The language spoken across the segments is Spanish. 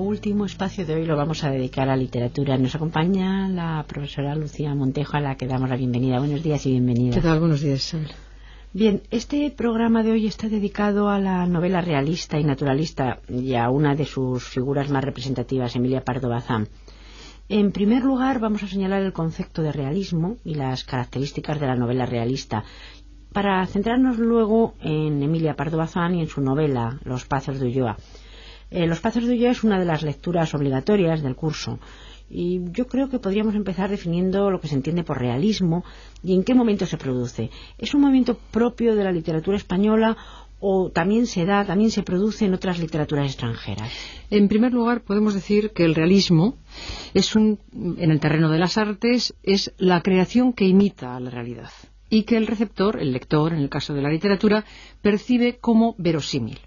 último espacio de hoy lo vamos a dedicar a literatura. Nos acompaña la profesora Lucía Montejo, a la que damos la bienvenida. Buenos días y bienvenida. ¿Qué tal? Buenos días, Isabel. Bien, este programa de hoy está dedicado a la novela realista y naturalista y a una de sus figuras más representativas, Emilia Pardo Bazán. En primer lugar, vamos a señalar el concepto de realismo y las características de la novela realista, para centrarnos luego en Emilia Pardo Bazán y en su novela Los Pazos de Ulloa. Los Pazos de Ulloa es una de las lecturas obligatorias del curso, y yo creo que podríamos empezar definiendo lo que se entiende por realismo y en qué momento se produce. ¿Es un movimiento propio de la literatura española o también se produce en otras literaturas extranjeras? En primer lugar, podemos decir que el realismo en el terreno de las artes, es la creación que imita a la realidad y que el receptor, el lector, en el caso de la literatura, percibe como verosímil.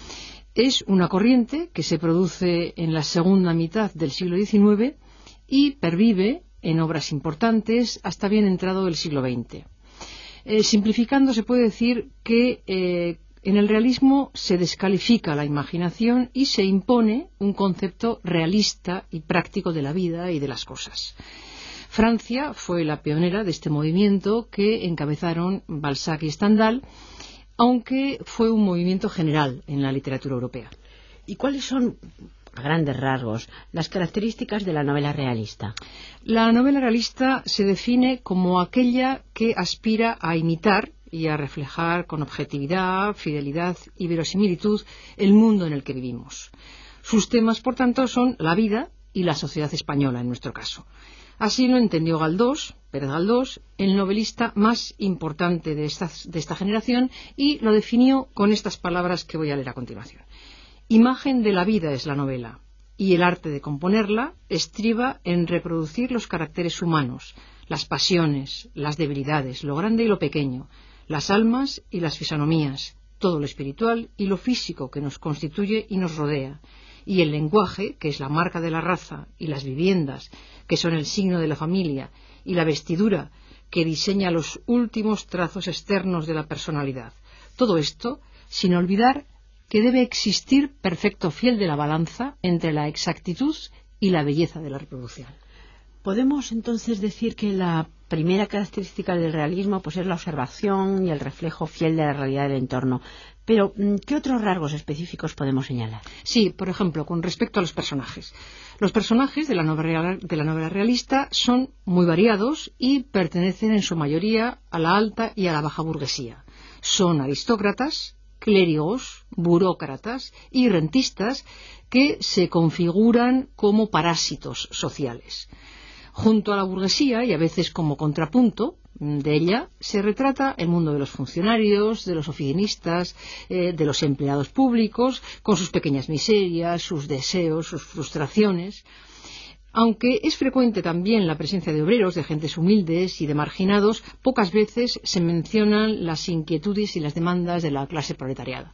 Es una corriente que se produce en la segunda mitad del siglo XIX y pervive en obras importantes hasta bien entrado el siglo XX. Simplificando, se puede decir que en el realismo se descalifica la imaginación y se impone un concepto realista y práctico de la vida y de las cosas. Francia fue la pionera de este movimiento que encabezaron Balzac y Stendhal, aunque fue un movimiento general en la literatura europea. ¿Y cuáles son, a grandes rasgos, las características de la novela realista? La novela realista se define como aquella que aspira a imitar y a reflejar con objetividad, fidelidad y verosimilitud el mundo en el que vivimos. Sus temas, por tanto, son la vida y la sociedad española, en nuestro caso. Así lo entendió Pérez Galdós, el novelista más importante de esta generación, y lo definió con estas palabras que voy a leer a continuación. Imagen de la vida es la novela, y el arte de componerla estriba en reproducir los caracteres humanos, las pasiones, las debilidades, lo grande y lo pequeño, las almas y las fisonomías, todo lo espiritual y lo físico que nos constituye y nos rodea, y el lenguaje, que es la marca de la raza, y las viviendas, que son el signo de la familia, y la vestidura, que diseña los últimos trazos externos de la personalidad. Todo esto sin olvidar que debe existir perfecto fiel de la balanza entre la exactitud y la belleza de la reproducción. Podemos entonces decir que la primera característica del realismo pues es la observación y el reflejo fiel de la realidad del entorno. Pero, ¿qué otros rasgos específicos podemos señalar? Sí, por ejemplo, con respecto a los personajes. Los personajes de la novela realista son muy variados y pertenecen en su mayoría a la alta y a la baja burguesía. Son aristócratas, clérigos, burócratas y rentistas que se configuran como parásitos sociales. Junto a la burguesía, y a veces como contrapunto de ella, se retrata el mundo de los funcionarios, de los oficinistas, de los empleados públicos, con sus pequeñas miserias, sus deseos, sus frustraciones. Aunque es frecuente también la presencia de obreros, de gentes humildes y de marginados, pocas veces se mencionan las inquietudes y las demandas de la clase proletaria.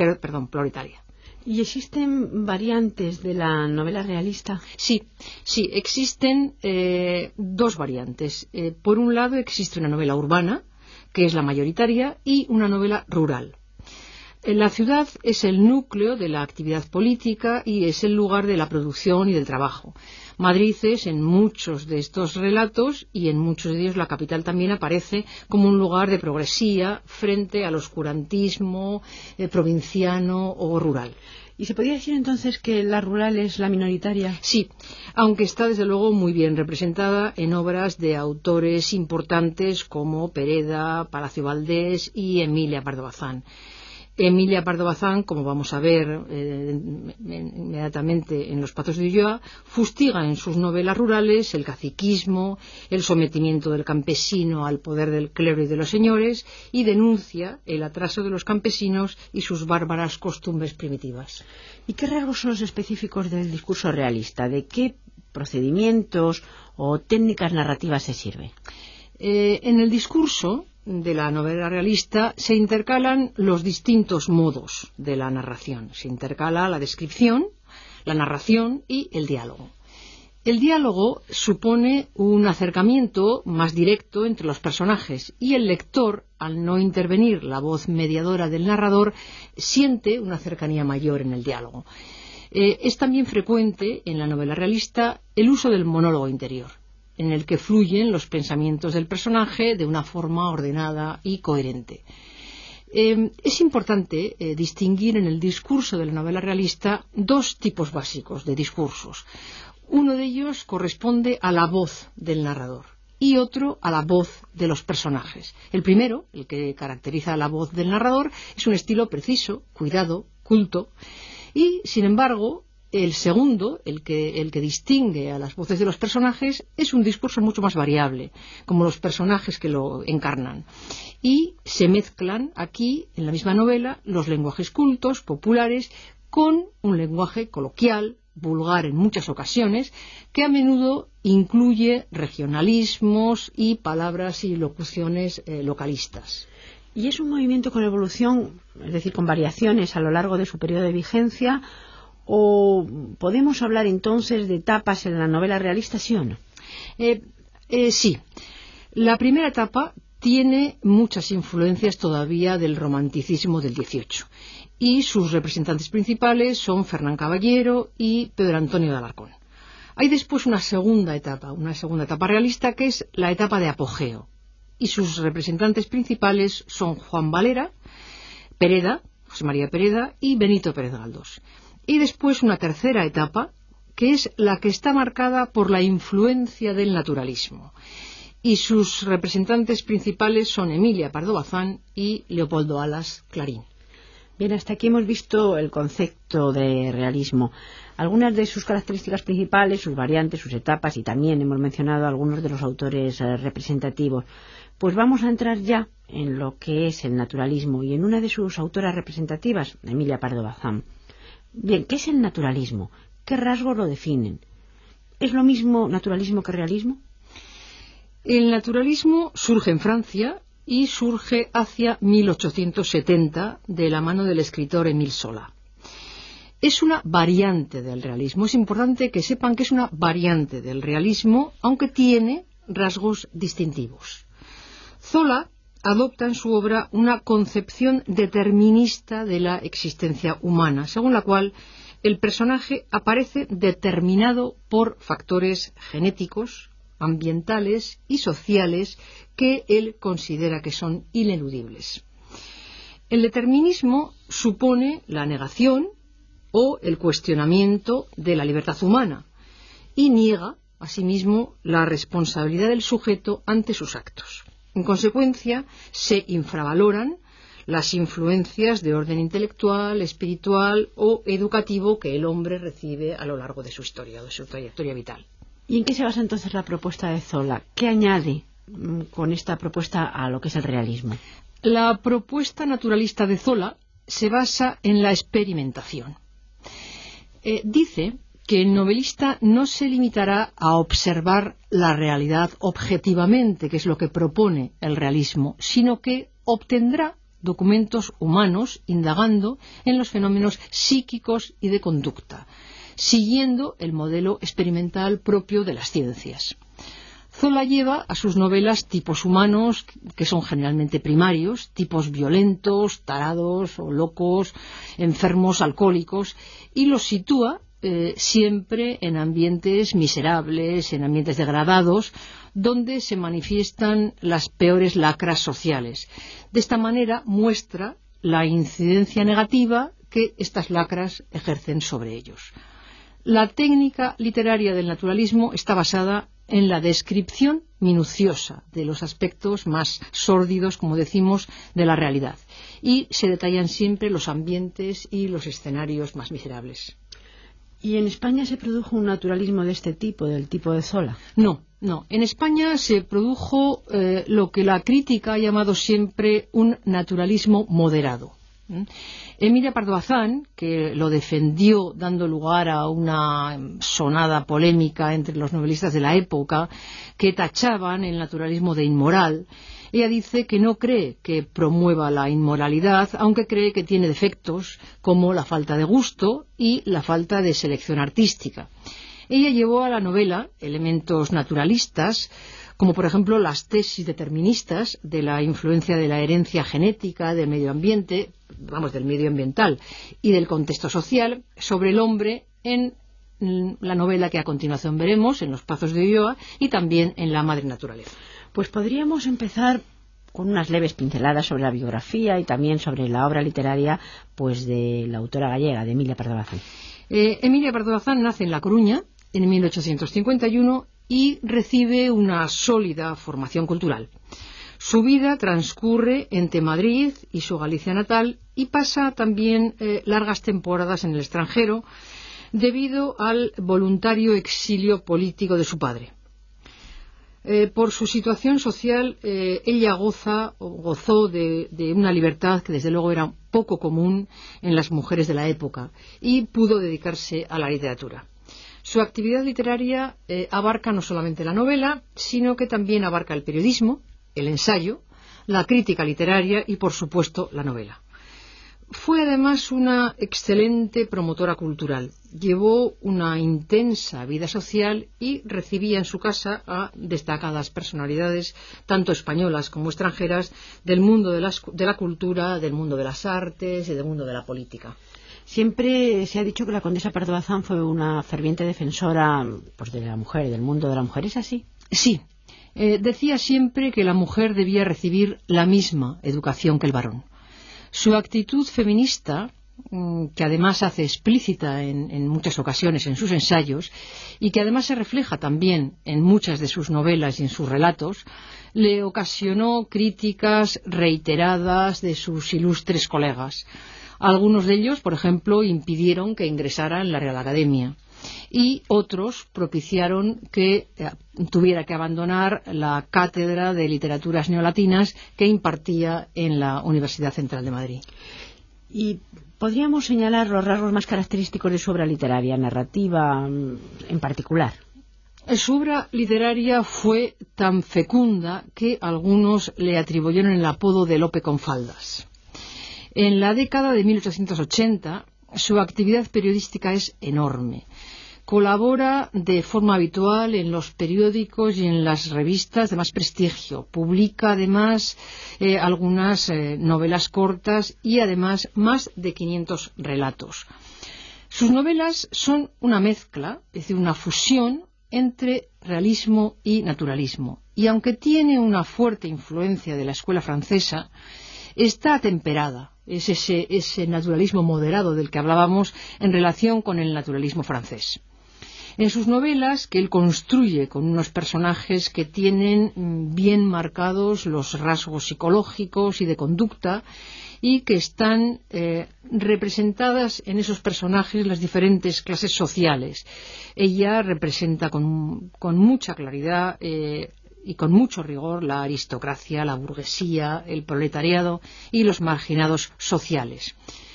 ¿Y existen variantes de la novela realista? Sí, existen dos variantes. Por un lado existe una novela urbana, que es la mayoritaria, y una novela rural. La ciudad es el núcleo de la actividad política y es el lugar de la producción y del trabajo. Madrid es en muchos de estos relatos, y en muchos de ellos la capital también aparece como un lugar de progresía frente al oscurantismo provinciano o rural. ¿Y se podría decir entonces que la rural es la minoritaria? Sí, aunque está desde luego muy bien representada en obras de autores importantes como Pereda, Palacio Valdés y Emilia Pardo Bazán. Emilia Pardo Bazán, como vamos a ver inmediatamente en Los Pazos de Ulloa, fustiga en sus novelas rurales el caciquismo, el sometimiento del campesino al poder del clero y de los señores, y denuncia el atraso de los campesinos y sus bárbaras costumbres primitivas. ¿Y qué rasgos son los específicos del discurso realista? ¿De qué procedimientos o técnicas narrativas se sirve? En el discurso de la novela realista se intercalan los distintos modos de la narración. Se intercala la descripción, la narración y el diálogo. El diálogo supone un acercamiento más directo entre los personajes, y el lector, al no intervenir la voz mediadora del narrador, siente una cercanía mayor en el diálogo. Es también frecuente en la novela realista el uso del monólogo interior, en el que fluyen los pensamientos del personaje de una forma ordenada y coherente. Es importante distinguir en el discurso de la novela realista dos tipos básicos de discursos. Uno de ellos corresponde a la voz del narrador y otro a la voz de los personajes. El primero, el que caracteriza la voz del narrador, es un estilo preciso, cuidado, culto, y, sin embargo, el segundo, el que distingue a las voces de los personajes, es un discurso mucho más variable, como los personajes que lo encarnan. Y se mezclan aquí, en la misma novela, los lenguajes cultos, populares, con un lenguaje coloquial, vulgar en muchas ocasiones, que a menudo incluye regionalismos y palabras y locuciones localistas. ¿Y es un movimiento con evolución, es decir, con variaciones a lo largo de su periodo de vigencia? ¿O podemos hablar entonces de etapas en la novela realista, sí o no? Sí. La primera etapa tiene muchas influencias todavía del romanticismo del XVIII y sus representantes principales son Fernán Caballero y Pedro Antonio de Alarcón. Hay después una segunda etapa realista, que es la etapa de apogeo, y sus representantes principales son Juan Valera, Pereda, José María Pereda y Benito Pérez Galdós. Y después una tercera etapa, que es la que está marcada por la influencia del naturalismo. Y sus representantes principales son Emilia Pardo Bazán y Leopoldo Alas Clarín. Bien, hasta aquí hemos visto el concepto de realismo. Algunas de sus características principales, sus variantes, sus etapas, y también hemos mencionado algunos de los autores representativos. Pues vamos a entrar ya en lo que es el naturalismo y en una de sus autoras representativas, Emilia Pardo Bazán. Bien, ¿qué es el naturalismo? ¿Qué rasgos lo definen? ¿Es lo mismo naturalismo que realismo? El naturalismo surge en Francia y surge hacia 1870 de la mano del escritor Émile Zola. Es una variante del realismo. Es importante que sepan que es una variante del realismo, aunque tiene rasgos distintivos. Zola adopta en su obra una concepción determinista de la existencia humana, según la cual el personaje aparece determinado por factores genéticos, ambientales y sociales que él considera que son ineludibles. El determinismo supone la negación o el cuestionamiento de la libertad humana y niega, asimismo, la responsabilidad del sujeto ante sus actos. En consecuencia, se infravaloran las influencias de orden intelectual, espiritual o educativo que el hombre recibe a lo largo de su historia, de su trayectoria vital. ¿Y en qué se basa entonces la propuesta de Zola? ¿Qué añade con esta propuesta a lo que es el realismo? La propuesta naturalista de Zola se basa en la experimentación. Dice que el novelista no se limitará a observar la realidad objetivamente, que es lo que propone el realismo, sino que obtendrá documentos humanos indagando en los fenómenos psíquicos y de conducta, siguiendo el modelo experimental propio de las ciencias. Zola lleva a sus novelas tipos humanos que son generalmente primarios, tipos violentos, tarados o locos, enfermos, alcohólicos, y los sitúa siempre en ambientes miserables, en ambientes degradados, donde se manifiestan las peores lacras sociales. De esta manera muestra la incidencia negativa que estas lacras ejercen sobre ellos. La técnica literaria del naturalismo está basada en la descripción minuciosa de los aspectos más sórdidos, como decimos, de la realidad, y se detallan siempre los ambientes y los escenarios más miserables. ¿Y en España se produjo un naturalismo de este tipo, del tipo de Zola? No. En España se produjo lo que la crítica ha llamado siempre un naturalismo moderado. Emilia Pardo Bazán, que lo defendió dando lugar a una sonada polémica entre los novelistas de la época que tachaban el naturalismo de inmoral, ella dice que no cree que promueva la inmoralidad, aunque cree que tiene defectos como la falta de gusto y la falta de selección artística. Ella llevó a la novela elementos naturalistas como por ejemplo las tesis deterministas de la influencia de la herencia genética, del medio ambiente, del medio ambiental y del contexto social sobre el hombre en la novela que a continuación veremos, en Los Pazos de Ulloa, y también en La Madre Naturaleza. Pues podríamos empezar con unas leves pinceladas sobre la biografía y también sobre la obra literaria pues de la autora gallega, de Emilia Pardo Bazán. Emilia Pardo Bazán nace en La Coruña en 1851 y recibe una sólida formación cultural. Su vida transcurre entre Madrid y su Galicia natal y pasa también largas temporadas en el extranjero debido al voluntario exilio político de su padre. Por su situación social, ella gozó de una libertad que desde luego era poco común en las mujeres de la época y pudo dedicarse a la literatura. Su actividad literaria abarca no solamente la novela, sino que también abarca el periodismo, el ensayo, la crítica literaria y, por supuesto, la novela. Fue además una excelente promotora cultural. Llevó una intensa vida social y recibía en su casa a destacadas personalidades, tanto españolas como extranjeras, del mundo de la cultura, del mundo de las artes y del mundo de la política. Siempre se ha dicho que la condesa Pardo Bazán fue una ferviente defensora pues, de la mujer, del mundo de la mujer. ¿Es así? Sí. Decía siempre que la mujer debía recibir la misma educación que el varón. Su actitud feminista, que además hace explícita en muchas ocasiones en sus ensayos y que además se refleja también en muchas de sus novelas y en sus relatos, le ocasionó críticas reiteradas de sus ilustres colegas. Algunos de ellos, por ejemplo, impidieron que ingresara en la Real Academia y otros propiciaron que tuviera que abandonar la cátedra de literaturas neolatinas que impartía en la Universidad Central de Madrid. ¿Y podríamos señalar los rasgos más característicos de su obra literaria, narrativa en particular? Su obra literaria fue tan fecunda que algunos le atribuyeron el apodo de Lope con faldas. En la década de 1880, su actividad periodística es enorme. Colabora de forma habitual en los periódicos y en las revistas de más prestigio. Publica además algunas novelas cortas y además más de 500 relatos. Sus novelas son una mezcla, es decir, una fusión entre realismo y naturalismo. Y aunque tiene una fuerte influencia de la escuela francesa, está atemperada. Es ese naturalismo moderado del que hablábamos en relación con el naturalismo francés. En sus novelas, que él construye con unos personajes que tienen bien marcados los rasgos psicológicos y de conducta y que están representadas en esos personajes las diferentes clases sociales. Ella representa con mucha claridad y con mucho rigor la aristocracia, la burguesía, el proletariado y los marginados sociales.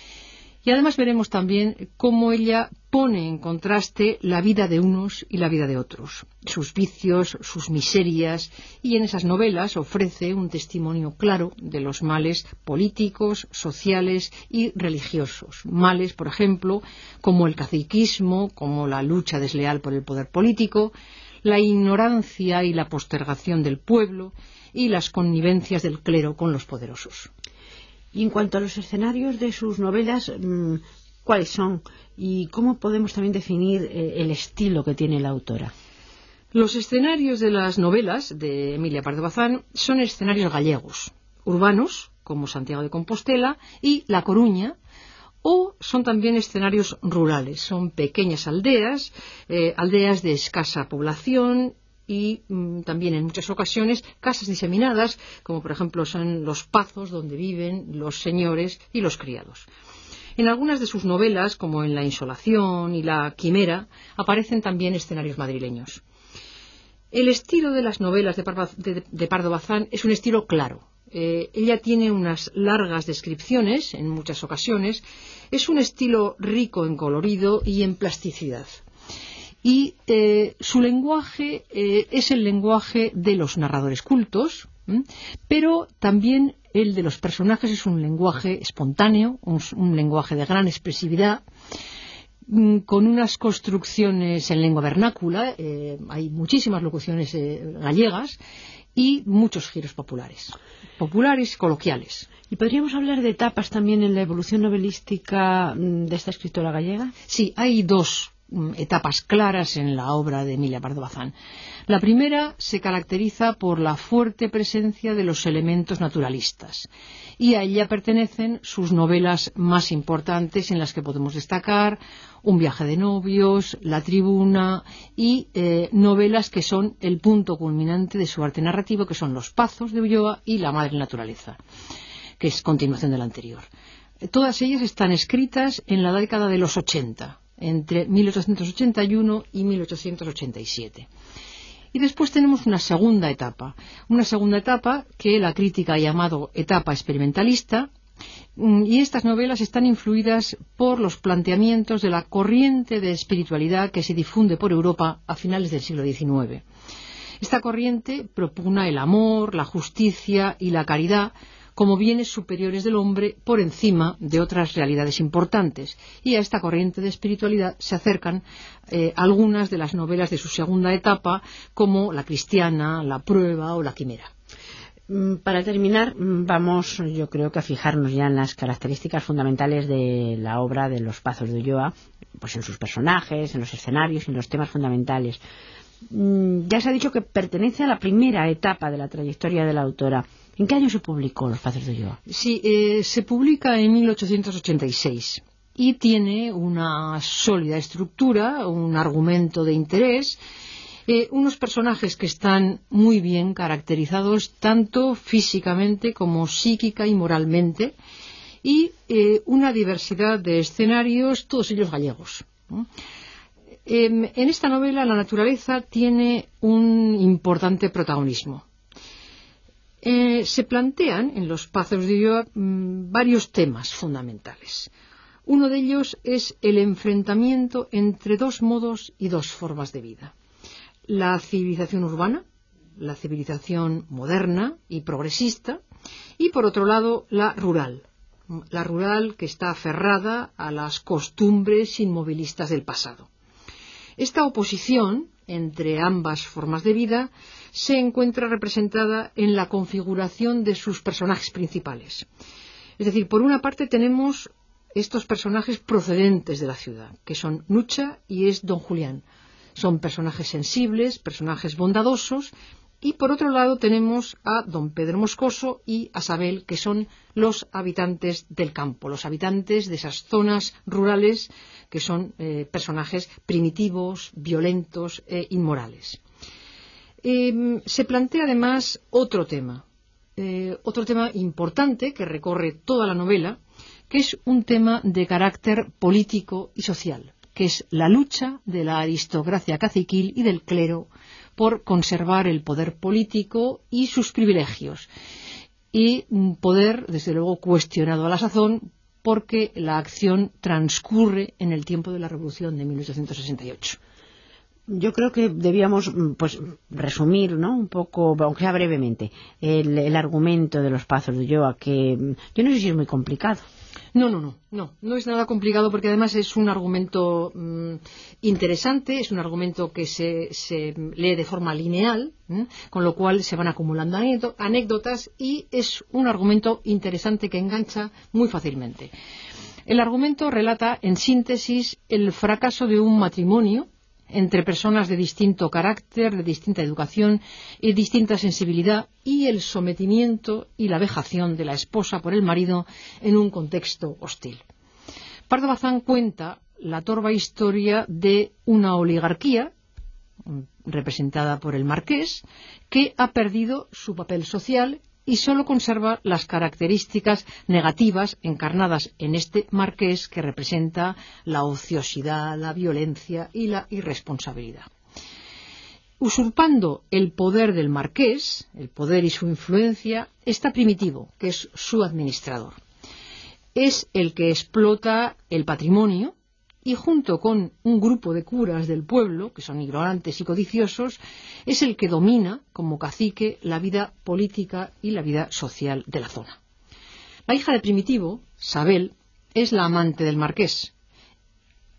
Y además veremos también cómo ella pone en contraste la vida de unos y la vida de otros, sus vicios, sus miserias, y en esas novelas ofrece un testimonio claro de los males políticos, sociales y religiosos. Males, por ejemplo, como el caciquismo, como la lucha desleal por el poder político, la ignorancia y la postergación del pueblo y las connivencias del clero con los poderosos. Y en cuanto a los escenarios de sus novelas, ¿cuáles son? ¿Y cómo podemos también definir el estilo que tiene la autora? Los escenarios de las novelas de Emilia Pardo Bazán son escenarios gallegos, urbanos, como Santiago de Compostela y La Coruña, o son también escenarios rurales, son pequeñas aldeas, aldeas de escasa población y también en muchas ocasiones casas diseminadas, como por ejemplo son los pazos donde viven los señores y los criados. En algunas de sus novelas, como en La Insolación y La Quimera, aparecen también escenarios madrileños. El estilo de las novelas de Pardo Bazán es un estilo claro. Ella tiene unas largas descripciones en muchas ocasiones. Es un estilo rico en colorido y en plasticidad. Y su lenguaje es el lenguaje de los narradores cultos, pero también el de los personajes es un lenguaje espontáneo, un lenguaje de gran expresividad, con unas construcciones en lengua vernácula, hay muchísimas locuciones gallegas y muchos giros populares coloquiales. ¿Y podríamos hablar de etapas también en la evolución novelística de esta escritora gallega? Sí, hay dos etapas claras en la obra de Emilia Pardo Bazán. La primera se caracteriza por la fuerte presencia de los elementos naturalistas, y a ella pertenecen sus novelas más importantes, en las que podemos destacar Un viaje de novios, La tribuna y novelas que son el punto culminante de su arte narrativo, que son Los pazos de Ulloa y La madre naturaleza, que es continuación de la anterior. Todas ellas están escritas en la década de los 80, entre 1881 y 1887. Y después tenemos una segunda etapa que la crítica ha llamado etapa experimentalista, y estas novelas están influidas por los planteamientos de la corriente de espiritualidad que se difunde por Europa a finales del siglo XIX. Esta corriente propugna el amor, la justicia y la caridad como bienes superiores del hombre por encima de otras realidades importantes, y a esta corriente de espiritualidad se acercan algunas de las novelas de su segunda etapa, como La cristiana, La prueba o La quimera. Para terminar, vamos, yo creo que a fijarnos ya en las características fundamentales de la obra de Los pazos de Ulloa, pues en sus personajes, en los escenarios y en los temas fundamentales. Ya se ha dicho que pertenece a la primera etapa de la trayectoria de la autora. ¿En qué año se publicó Los pazos de Ulloa? Sí, se publica en 1886 y tiene una sólida estructura, un argumento de interés, unos personajes que están muy bien caracterizados tanto físicamente como psíquica y moralmente, y una diversidad de escenarios, todos ellos gallegos, ¿no? En esta novela la naturaleza tiene un importante protagonismo. Se plantean en Los pazos de Ulloa varios temas fundamentales. Uno de ellos es el enfrentamiento entre dos modos y dos formas de vida: la civilización urbana, la civilización moderna y progresista, y por otro lado la rural que está aferrada a las costumbres inmovilistas del pasado. Esta oposición entre ambas formas de vida se encuentra representada en la configuración de sus personajes principales. Es decir, por una parte tenemos estos personajes procedentes de la ciudad, que son Nucha y es Don Julián. Son personajes sensibles, personajes bondadosos, y por otro lado tenemos a Don Pedro Moscoso y a Sabel, que son los habitantes del campo, los habitantes de esas zonas rurales, que son personajes primitivos, violentos e inmorales. Se plantea además otro tema importante que recorre toda la novela, que es un tema de carácter político y social, que es la lucha de la aristocracia caciquil y del clero por conservar el poder político y sus privilegios, y un poder, desde luego, cuestionado a la sazón, porque la acción transcurre en el tiempo de la Revolución de 1868. Yo creo que debíamos resumir, ¿no?, un poco, aunque sea brevemente, el argumento de Los pazos de Ulloa, que yo no sé si es muy complicado. No es nada complicado, porque además es un argumento interesante, es un argumento que se lee de forma lineal, con lo cual se van acumulando anécdotas, y es un argumento interesante que engancha muy fácilmente. El argumento relata, en síntesis, el fracaso de un matrimonio entre personas de distinto carácter, de distinta educación y distinta sensibilidad, y el sometimiento y la vejación de la esposa por el marido en un contexto hostil. Pardo Bazán cuenta la torva historia de una oligarquía representada por el marqués, que ha perdido su papel social y solo conserva las características negativas encarnadas en este marqués, que representa la ociosidad, la violencia y la irresponsabilidad. Usurpando el poder del marqués, el poder y su influencia, está Primitivo, que es su administrador. Es el que explota el patrimonio, y junto con un grupo de curas del pueblo, que son ignorantes y codiciosos, es el que domina como cacique la vida política y la vida social de la zona. La hija de Primitivo, Sabel, es la amante del marqués,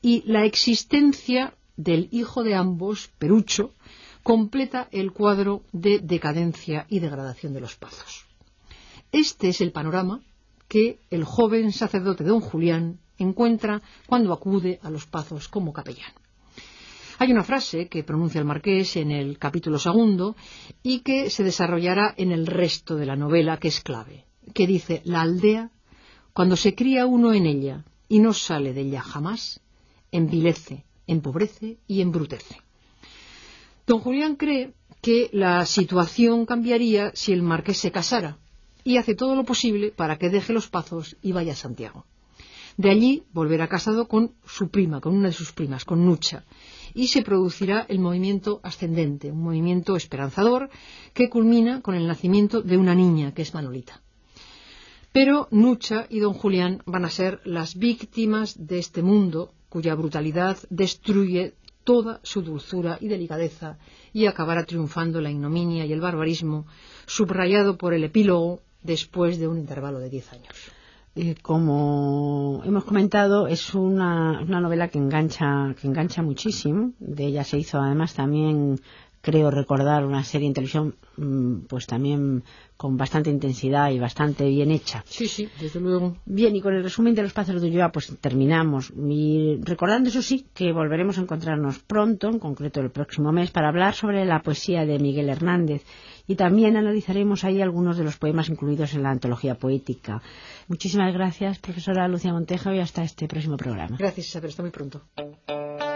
y la existencia del hijo de ambos, Perucho, completa el cuadro de decadencia y degradación de los Pazos. Este es el panorama que el joven sacerdote don Julián encuentra cuando acude a los Pazos como capellán. Hay una frase que pronuncia el marqués en el capítulo 2 y que se desarrollará en el resto de la novela, que es clave, que dice: la aldea, cuando se cría uno en ella y no sale de ella jamás, envilece, empobrece y embrutece. Don Julián cree que la situación cambiaría si el marqués se casara, y hace todo lo posible para que deje los Pazos y vaya a Santiago. De allí volverá casado con su prima, con una de sus primas, con Nucha, y se producirá el movimiento ascendente, un movimiento esperanzador que culmina con el nacimiento de una niña, que es Manolita. Pero Nucha y don Julián van a ser las víctimas de este mundo cuya brutalidad destruye toda su dulzura y delicadeza y acabará triunfando la ignominia y el barbarismo, subrayado por el epílogo después de un intervalo de 10 años. Como hemos comentado, es una novela que engancha muchísimo. De ella se hizo además también, creo recordar, una serie en televisión, pues también con bastante intensidad y bastante bien hecha. Sí, sí, desde luego. Bien, y con el resumen de Los Pazos de Ulloa pues terminamos. Y recordando, eso sí, que volveremos a encontrarnos pronto, en concreto el próximo mes, para hablar sobre la poesía de Miguel Hernández. Y también analizaremos ahí algunos de los poemas incluidos en la antología poética. Muchísimas gracias, profesora Lucía Montejo, y hasta este próximo programa. Gracias, Isabel. Hasta muy pronto.